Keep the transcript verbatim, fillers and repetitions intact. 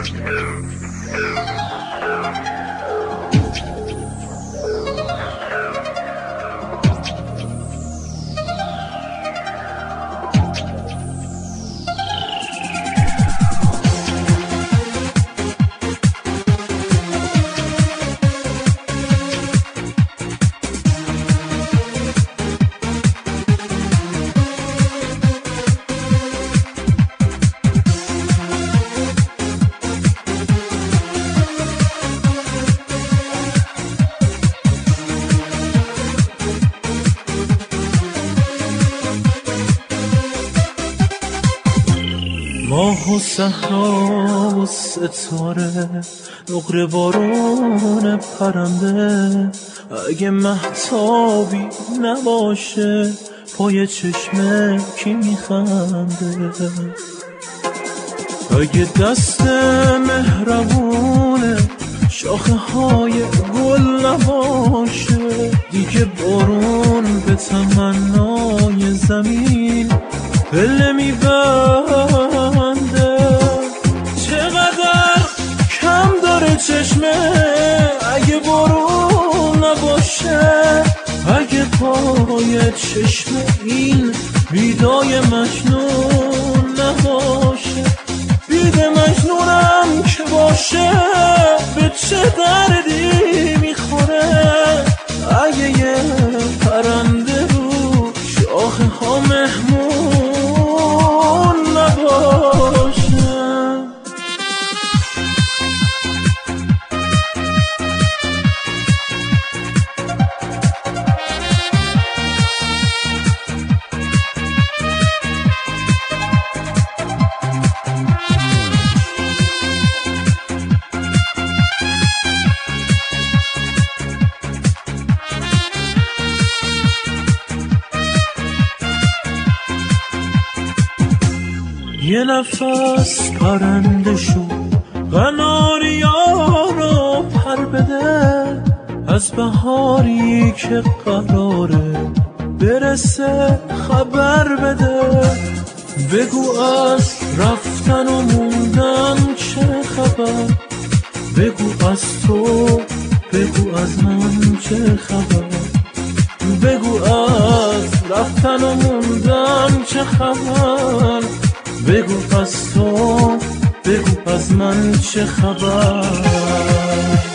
ماه و صحرا و ستاره نقره بارون پرنده، اگه مهتابی نباشه پای چشمه کی میخنده؟ اگه دست مهربونه شاخه های گل نباشه، دیگه بارون به تمنای زمین پله میبنده. چقدر کم داره چشمه اگه بارون نباشه، اگه پای چشمه این بیدای مجنون نباشه. بید مجنونم که باشه به چه دردی میخوره؟ اگه یه پرنده رو شاخه ها مهمون نباشه. یه نفس پرنده شو قناریا رو پر بده، از بهاری که قراره برسه خبر بده. بگو از رفتن و موندن چه خبر، بگو از تو، بگو از من چه خبر. بگو از رفتن و موندن چه خبر، بگو از تو، بگو از من چه خبر.